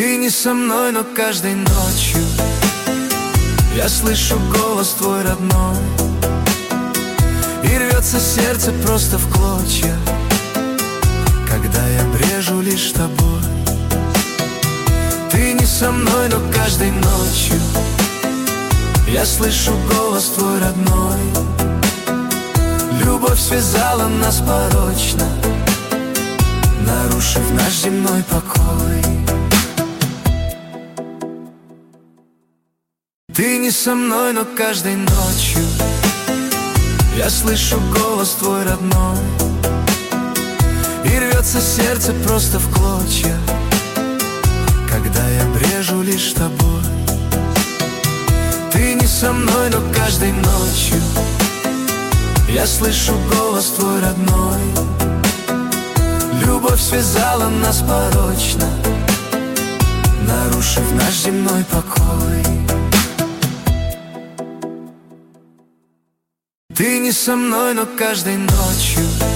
Ты не со мной, но каждой ночью я слышу голос твой родной, и рвется сердце просто в клочья, когда я брежу лишь тобой. Ты не со мной, но каждой ночью я слышу голос твой родной. Любовь связала нас порочно, нарушив наш земной покой. Ты не со мной, но каждой ночью я слышу голос твой родной, и рвется сердце просто в клочья, когда я брежу лишь тобой. Ты не со мной, но каждой ночью я слышу голос твой родной. Любовь связала нас порочно, нарушив наш земной покой. Ты не со мной, но каждой ночью